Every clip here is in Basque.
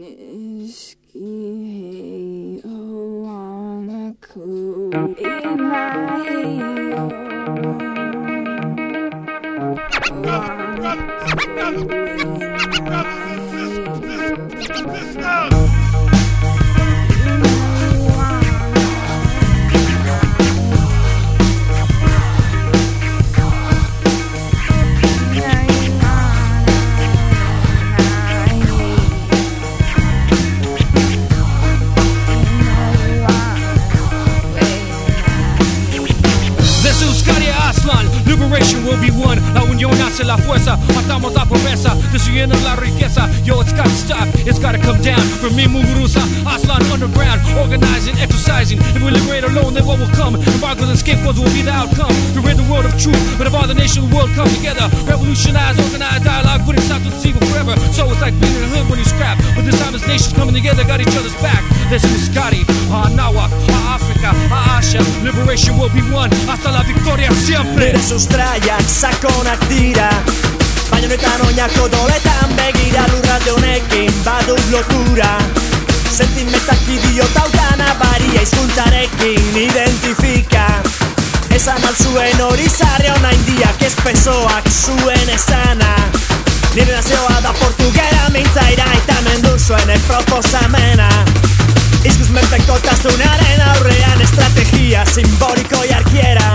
Liberation will be won. La unión hace la fuerza. Matamos la pobreza, destruyendo la riqueza. Yo, it's gotta stop, it's gotta come down. From me, Muguruza, Aslan underground, organizing, exercising. If we liberate alone, then what will come? Embargoes and scapegoats will be the outcome. To rid the world of truth, but if all the nation, the world come together, revolutionize, organize dialogue, putting stop to the evil forever. So it's like being in the hood when you scrap. But this time, this nation's coming together, got each other's back. This is Scotty, Nawak, Africa, Asia. Liberation will be won. Hasta la victoria siempre. Sustraiak sakonak dira, baina honetan oinako doletan begira lurralde honekin badut lotura. Sentimentak idiota utana baria hizkuntzarekin identifika. Esan alzuen hori zarri hona indiak espesoak zuen esana. Nire nazioa da portugera mintzaira eta menduzuen proposamena. Izkuz menpekotasunaren aurrean estrategia simboliko jarkiera.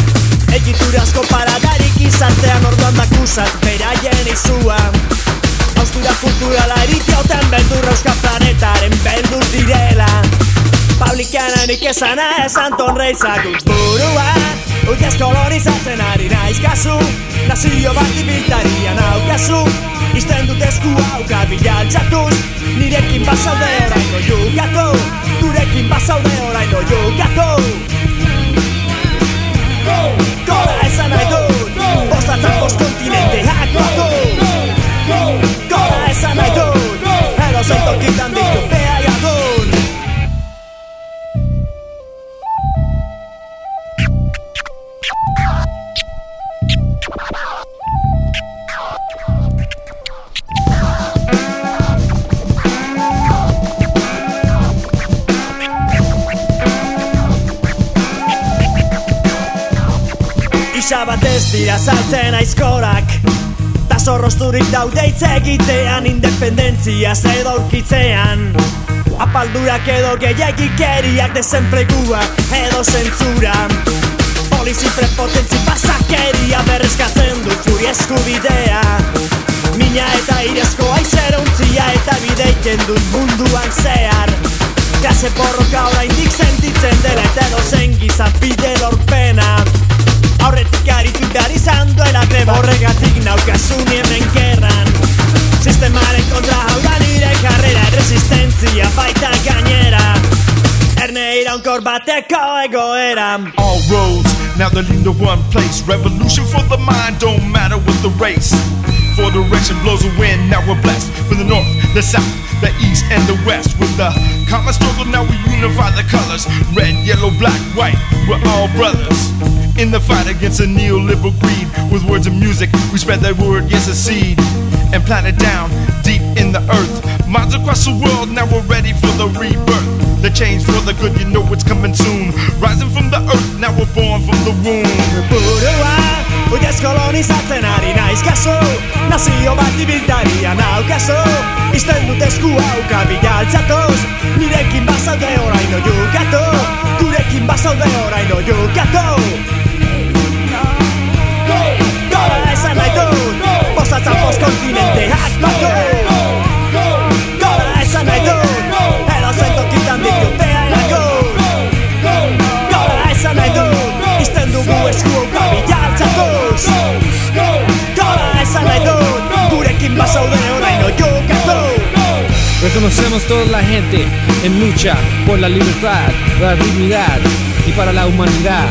Egiturazko paradarik izartean orduan dakusat beraien izua. Haustura kulturala eritioten beldurra euskal planetaren beldur direla. Publikanenik esana Anton Reizak burua. Uiaz kolonizatzen ari naiz kasu. Nazio bat ibiltarian aukazu. Izten dut eskua ukabila altxatuz. Nirekin bazaude oraino jugatu. Gurekin bazaude oraino jugatu. Gora esan nahi dut, bostatzen bost kontinenteak batu. Gora esan nahi dut, edozein tokitan ditut behar jadun. Isa batez dira saltzen aizkorak, ta zorrozturik daude hitz egitean, independentziaz edo aurkitzean. Apaldurak edo gehiagikeriak, desenplegua edo zentzura. Polizi prepotentzi pasakeria berrezkatzen du furi eskubidea. Mina eta irezko aizeruntzia eta bideiken dut munduan zehar. Klase borroka oraindik sentitzen dela eta edozen gizapide lorpena. Aurretik aritu behar izan duela greba, horregatik naukasun hemen gerran. Sistemaren kontra hau da nire karrera, resistentzia baita gainera. Erne iraunkor bateko egoera. All roads now they're leading to one place. Revolution for the mind, don't matter with the race. For direction blows a wind, now we're blessed. From the north, the south, the east and the west. With the common struggle now we unify the colors. Red, yellow, black, white, we're all brothers. In the fight against a neoliberal greed. With words and music, we spread that word, yes, a seed. And plant it down, deep in the earth. Minds across the world, now we're ready for the rebirth. The change for the good, you know it's coming soon. Rising from the earth, now we're born from the womb. Burua, uiaz kolonizatzen ari naiz kasu. Nazio bat ibiltarian aukazu. Izten dut eskua ukabila altzatuz. Nirekin bazaude oraino jugatu. Gurekin bazaude oraino jugatu. Gora esan nahi dut, bostatzen bost kontinenteak batu. Gora esan nahi dut, edozein tokitan ditut behar lagun. Gora esan nahi dut, izten dugu esku ukabila altzatuz. Gora esan nahi dut, gurekin bazaude oraino jugatu. Reconocemos toda la gente en lucha por la libertad, la dignidad y para la humanidad.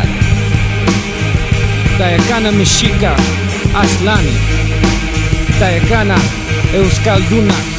Tayakana Mexica Aslani, Tayakana Euskaldunak.